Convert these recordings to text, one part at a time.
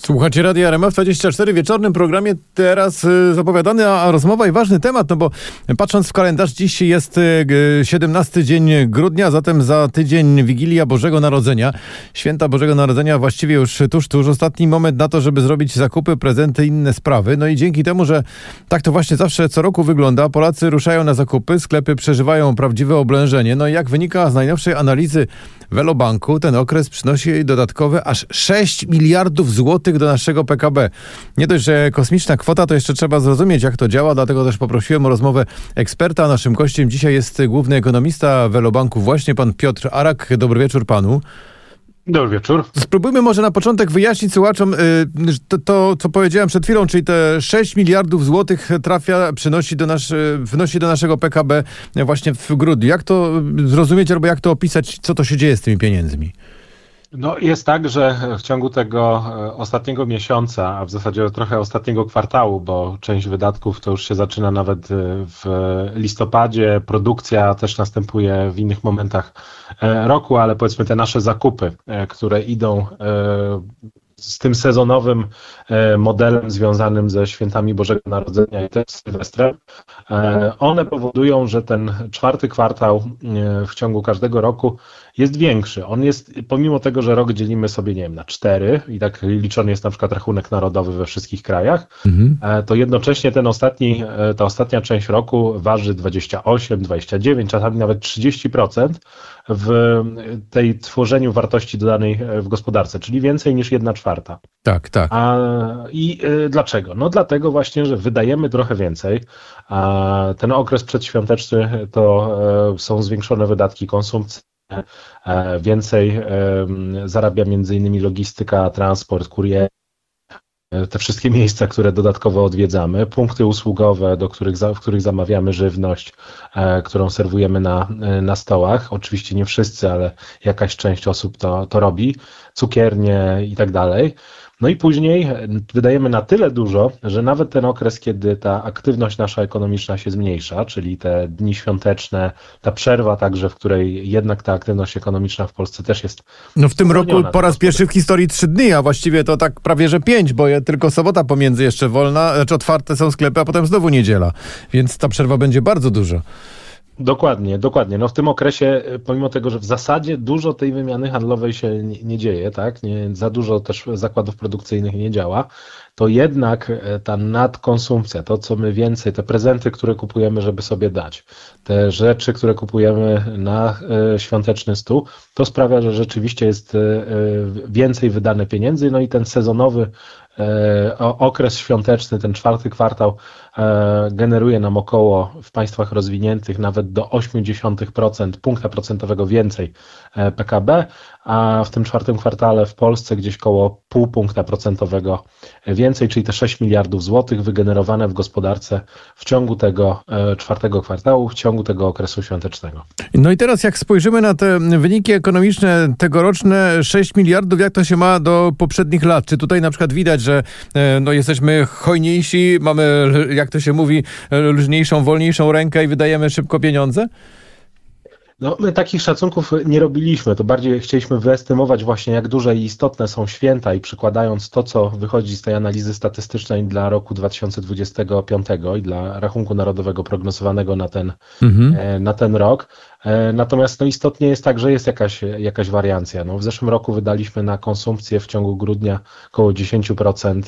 Słuchacie Radia RMF24 w wieczornym programie teraz zapowiadany, a rozmowa i ważny temat, no bo patrząc w kalendarz, dziś jest 17 dzień grudnia, zatem za tydzień Wigilia Bożego Narodzenia. Święta Bożego Narodzenia właściwie już tuż, ostatni moment na to, żeby zrobić zakupy, prezenty i inne sprawy. No i dzięki temu, że tak to właśnie zawsze co roku wygląda, Polacy ruszają na zakupy, sklepy przeżywają prawdziwe oblężenie. No i jak wynika z najnowszej analizy Velobanku, ten okres przynosi dodatkowe aż 6 miliardów złotych do naszego PKB. Nie dość, że kosmiczna kwota, to jeszcze trzeba zrozumieć, jak to działa, dlatego też poprosiłem o rozmowę eksperta. Naszym gościem dzisiaj jest główny ekonomista Velobanku, właśnie pan Piotr Arak. Dobry wieczór panu. Dobry wieczór. Spróbujmy może na początek wyjaśnić słuchaczom to, co powiedziałem przed chwilą, czyli te 6 miliardów złotych wnosi do naszego PKB właśnie w grudniu. Jak to zrozumieć albo jak to opisać, co to się dzieje z tymi pieniędzmi? No jest tak, że w ciągu tego ostatniego miesiąca, a w zasadzie trochę ostatniego kwartału, bo część wydatków to już się zaczyna nawet w listopadzie, produkcja też następuje w innych momentach roku, ale powiedzmy te nasze zakupy, które idą z tym sezonowym modelem związanym ze świętami Bożego Narodzenia i też Sylwestrem, one powodują, że ten czwarty kwartał w ciągu każdego roku jest większy. On jest, pomimo tego, że rok dzielimy sobie, nie wiem, na 4 i tak liczony jest na przykład rachunek narodowy we wszystkich krajach, to jednocześnie ta ostatnia część roku waży 28, 29, czasami nawet 30% w tej tworzeniu wartości dodanej w gospodarce, czyli więcej niż 1/4. Tak. Dlaczego? No dlatego właśnie, że wydajemy trochę więcej, a ten okres przedświąteczny to są zwiększone wydatki konsumpcyjne, więcej zarabia między innymi logistyka, transport, kurier, te wszystkie miejsca, które dodatkowo odwiedzamy, punkty usługowe, w których zamawiamy żywność, którą serwujemy na stołach. Oczywiście nie wszyscy, ale jakaś część osób to robi, cukiernie i tak dalej. No i później wydajemy na tyle dużo, że nawet ten okres, kiedy ta aktywność nasza ekonomiczna się zmniejsza, czyli te dni świąteczne, ta przerwa także, w której jednak ta aktywność ekonomiczna w Polsce też jest... No w tym roku po raz pierwszy w historii 3 dni, a właściwie to tak prawie że 5, bo tylko sobota pomiędzy jeszcze wolna, znaczy otwarte są sklepy, a potem znowu niedziela, więc ta przerwa będzie bardzo duża. Dokładnie. No w tym okresie, pomimo tego, że w zasadzie dużo tej wymiany handlowej się nie dzieje, tak? Za dużo też zakładów produkcyjnych nie działa, to jednak ta nadkonsumpcja, to co my więcej, te prezenty, które kupujemy, żeby sobie dać, te rzeczy, które kupujemy na świąteczny stół, to sprawia, że rzeczywiście jest więcej wydane pieniędzy, no i ten sezonowy okres świąteczny, ten czwarty kwartał generuje nam około w państwach rozwiniętych nawet do 0,8% punkta procentowego więcej PKB, a w tym czwartym kwartale w Polsce gdzieś koło 0,5 punkta procentowego więcej, czyli te 6 miliardów złotych wygenerowane w gospodarce w ciągu tego czwartego kwartału, w ciągu tego okresu świątecznego. No i teraz jak spojrzymy na te wyniki ekonomiczne tegoroczne, 6 miliardów, jak to się ma do poprzednich lat? Czy tutaj na przykład widać, że jesteśmy hojniejsi, mamy, jak to się mówi, luźniejszą, wolniejszą rękę i wydajemy szybko pieniądze? No, my takich szacunków nie robiliśmy, to bardziej chcieliśmy wyestymować właśnie, jak duże i istotne są święta i przykładając to, co wychodzi z tej analizy statystycznej dla roku 2025 i dla rachunku narodowego prognozowanego na ten rok. Natomiast istotnie jest tak, że jest jakaś wariancja. W zeszłym roku wydaliśmy na konsumpcję w ciągu grudnia około 10%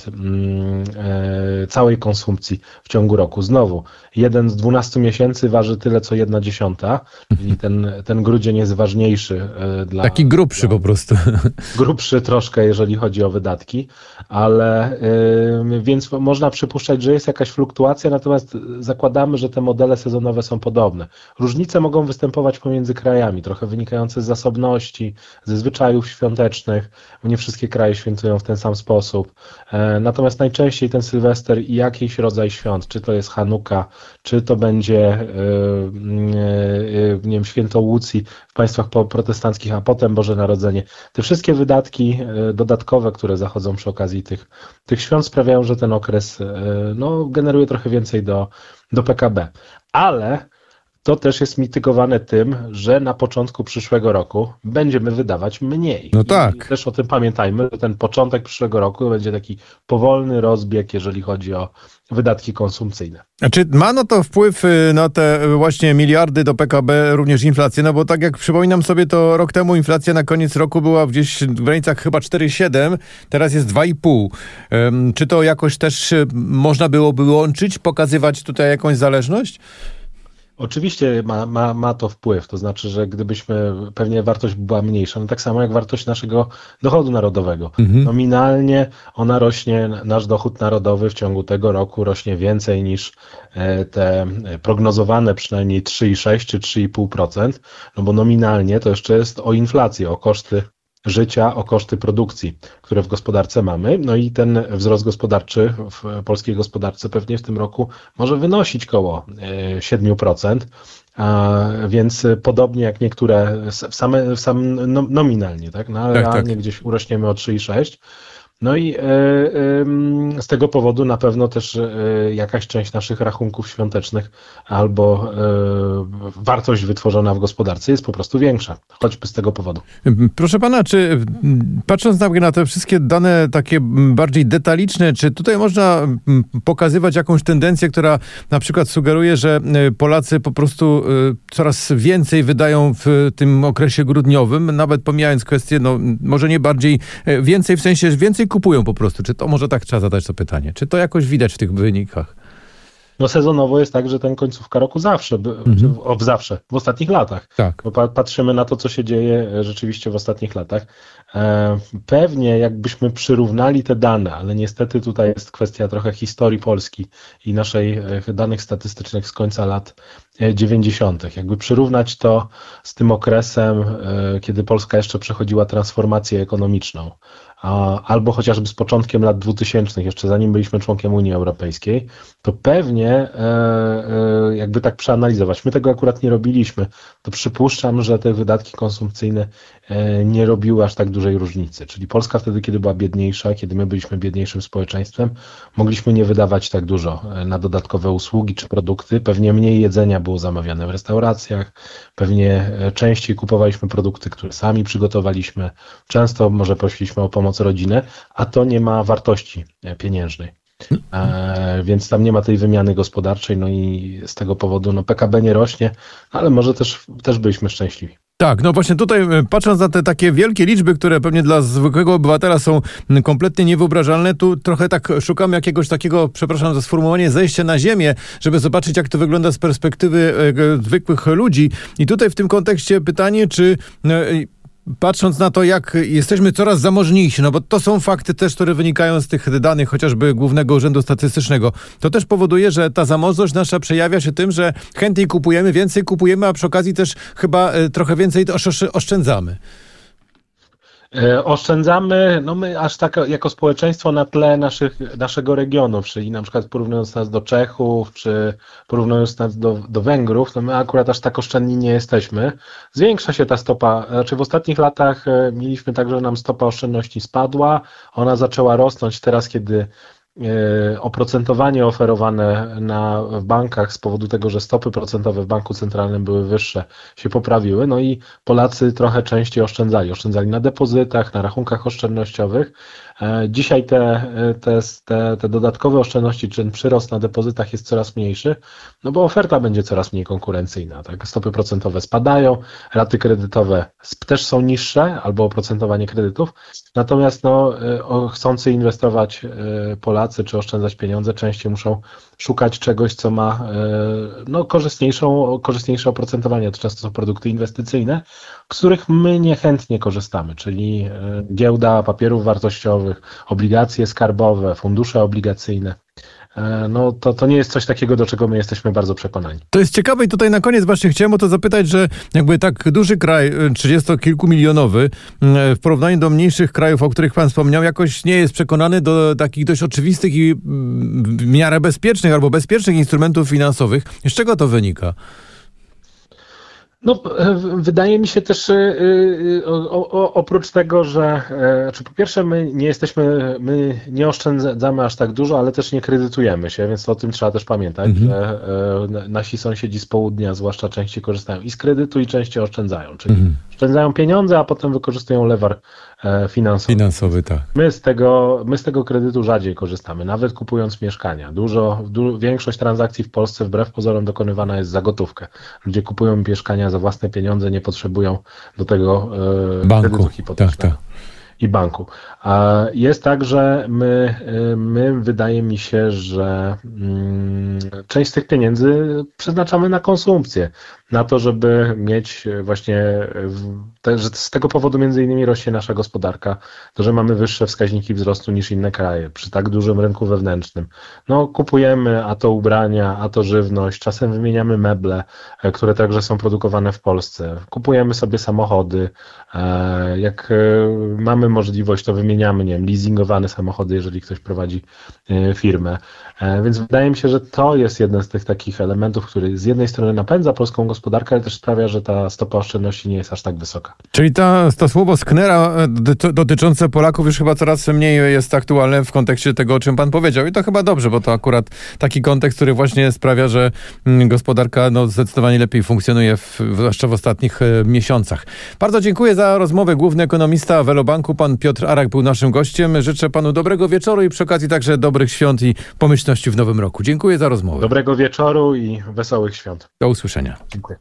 całej konsumpcji w ciągu roku. Znowu, 1 z 12 miesięcy waży tyle, co 1/10, czyli ten grudzień jest ważniejszy Taki grubszy po prostu. Grubszy troszkę, jeżeli chodzi o wydatki, ale więc można przypuszczać, że jest jakaś fluktuacja, natomiast zakładamy, że te modele sezonowe są podobne. Różnice mogą występować pomiędzy krajami, trochę wynikające z zasobności, ze zwyczajów świątecznych. Nie wszystkie kraje świętują w ten sam sposób. Natomiast najczęściej ten Sylwester i jakiś rodzaj świąt, czy to jest Hanuka, czy to będzie nie wiem, święto Łucji w państwach protestanckich, a potem Boże Narodzenie. Te wszystkie wydatki dodatkowe, które zachodzą przy okazji tych świąt sprawiają, że ten okres generuje trochę więcej do PKB. Ale to też jest mitygowane tym, że na początku przyszłego roku będziemy wydawać mniej. No tak. I też o tym pamiętajmy, że ten początek przyszłego roku będzie taki powolny rozbieg, jeżeli chodzi o wydatki konsumpcyjne. A czy ma no to wpływ na te właśnie miliardy do PKB, również inflację? No bo tak jak przypominam sobie, to rok temu inflacja na koniec roku była gdzieś w granicach chyba 4,7, teraz jest 2,5. Czy to jakoś też można byłoby łączyć, pokazywać tutaj jakąś zależność? Oczywiście ma to wpływ, to znaczy, że gdybyśmy, pewnie wartość była mniejsza, no tak samo jak wartość naszego dochodu narodowego. Nominalnie ona rośnie, nasz dochód narodowy w ciągu tego roku rośnie więcej niż te prognozowane przynajmniej 3,6 czy 3,5%, no bo nominalnie to jeszcze jest o inflację, o koszty życia, o koszty produkcji, które w gospodarce mamy. No i ten wzrost gospodarczy w polskiej gospodarce pewnie w tym roku może wynosić koło 7%, więc podobnie jak niektóre nominalnie, tak? No, realnie gdzieś urośniemy o 3,6%. No i z tego powodu na pewno też jakaś część naszych rachunków świątecznych albo wartość wytworzona w gospodarce jest po prostu większa, choćby z tego powodu. Proszę pana, czy patrząc na te wszystkie dane takie bardziej detaliczne, czy tutaj można pokazywać jakąś tendencję, która na przykład sugeruje, że Polacy po prostu coraz więcej wydają w tym okresie grudniowym, nawet pomijając kwestię, no może nie bardziej, więcej w sensie, więcej kupują po prostu. Czy to może tak trzeba zadać to pytanie? Czy to jakoś widać w tych wynikach? No sezonowo jest tak, że ten końcówka roku zawsze, w ostatnich latach. Tak. Bo patrzymy na to, co się dzieje rzeczywiście w ostatnich latach. Pewnie jakbyśmy przyrównali te dane, ale niestety tutaj jest kwestia trochę historii Polski i naszych danych statystycznych z końca lat 90. Jakby przyrównać to z tym okresem, kiedy Polska jeszcze przechodziła transformację ekonomiczną, albo chociażby z początkiem lat 2000, jeszcze zanim byliśmy członkiem Unii Europejskiej, to pewnie jakby tak przeanalizować. My tego akurat nie robiliśmy, to przypuszczam, że te wydatki konsumpcyjne nie robiły aż tak dużej różnicy. Czyli Polska wtedy, kiedy była biedniejsza, kiedy my byliśmy biedniejszym społeczeństwem, mogliśmy nie wydawać tak dużo na dodatkowe usługi czy produkty. Pewnie mniej jedzenia było zamawiane w restauracjach, pewnie częściej kupowaliśmy produkty, które sami przygotowaliśmy. Często może prosiliśmy o pomoc rodzinę, a to nie ma wartości pieniężnej. Więc tam nie ma tej wymiany gospodarczej, no i z tego powodu no PKB nie rośnie, ale może też byliśmy szczęśliwi. Tak, no właśnie tutaj patrząc na te takie wielkie liczby, które pewnie dla zwykłego obywatela są kompletnie niewyobrażalne, tu trochę tak szukam jakiegoś takiego, przepraszam za sformułowanie, zejścia na ziemię, żeby zobaczyć, jak to wygląda z perspektywy zwykłych ludzi. I tutaj w tym kontekście pytanie, czy patrząc na to, jak jesteśmy coraz zamożniejsi, no bo to są fakty też, które wynikają z tych danych chociażby Głównego Urzędu Statystycznego, to też powoduje, że ta zamożność nasza przejawia się tym, że chętniej kupujemy, więcej kupujemy, a przy okazji też chyba trochę więcej oszczędzamy. Oszczędzamy, no my aż tak jako społeczeństwo na tle naszego regionu, czyli na przykład porównując nas do Czechów, czy porównując nas do Węgrów, no my akurat aż tak oszczędni nie jesteśmy. Zwiększa się ta stopa, znaczy w ostatnich latach mieliśmy tak, że nam stopa oszczędności spadła, ona zaczęła rosnąć teraz, kiedy oprocentowanie oferowane w bankach z powodu tego, że stopy procentowe w banku centralnym były wyższe, się poprawiły, no i Polacy trochę częściej oszczędzali na depozytach, na rachunkach oszczędnościowych. Dzisiaj te dodatkowe oszczędności, czy ten przyrost na depozytach jest coraz mniejszy, no bo oferta będzie coraz mniej konkurencyjna. Tak? Stopy procentowe spadają, raty kredytowe też są niższe, albo oprocentowanie kredytów, natomiast chcący inwestować Polacy, czy oszczędzać pieniądze, częściej muszą szukać czegoś, co ma korzystniejsze oprocentowanie. To często są produkty inwestycyjne, z których my niechętnie korzystamy, czyli giełda papierów wartościowych, obligacje skarbowe, fundusze obligacyjne. No to nie jest coś takiego, do czego my jesteśmy bardzo przekonani. To jest ciekawe i tutaj na koniec właśnie chciałem o to zapytać, że jakby tak duży kraj, 30-kilkumilionowy, w porównaniu do mniejszych krajów, o których pan wspomniał, jakoś nie jest przekonany do takich dość oczywistych i w miarę bezpiecznych albo bezpiecznych instrumentów finansowych. Z czego to wynika? Wydaje mi się też oprócz tego, że po pierwsze my nie oszczędzamy aż tak dużo, ale też nie kredytujemy się, więc o tym trzeba też pamiętać, że nasi sąsiedzi z południa zwłaszcza częściej korzystają i z kredytu i częściej oszczędzają, czyli oszczędzają pieniądze, a potem wykorzystują lewar finansowy. Tak. My z tego kredytu rzadziej korzystamy, nawet kupując mieszkania. Większość transakcji w Polsce wbrew pozorom dokonywana jest za gotówkę. Ludzie kupują mieszkania za własne pieniądze, nie potrzebują do tego kredytu hipotecznego. Tak. I banku. A jest tak, że my wydaje mi się, że część z tych pieniędzy przeznaczamy na konsumpcję, na to, żeby mieć właśnie, że z tego powodu między innymi rośnie nasza gospodarka, to, że mamy wyższe wskaźniki wzrostu niż inne kraje przy tak dużym rynku wewnętrznym. Kupujemy a to ubrania, a to żywność, czasem wymieniamy meble, które także są produkowane w Polsce. Kupujemy sobie samochody, jak mamy możliwość, to wymieniamy, nie wiem, leasingowane samochody, jeżeli ktoś prowadzi firmę. Więc wydaje mi się, że to jest jeden z tych takich elementów, który z jednej strony napędza polską gospodarkę, ale też sprawia, że ta stopa oszczędności nie jest aż tak wysoka. Czyli to słowo sknera dotyczące Polaków już chyba coraz mniej jest aktualne w kontekście tego, o czym pan powiedział. I to chyba dobrze, bo to akurat taki kontekst, który właśnie sprawia, że gospodarka zdecydowanie lepiej funkcjonuje, zwłaszcza w ostatnich miesiącach. Bardzo dziękuję za rozmowę. Główny ekonomista Velobanku, pan Piotr Arak był naszym gościem. Życzę panu dobrego wieczoru i przy okazji także dobrych świąt i pomyślności w nowym roku. Dziękuję za rozmowę. Dobrego wieczoru i wesołych świąt. Do usłyszenia. Dziękuję.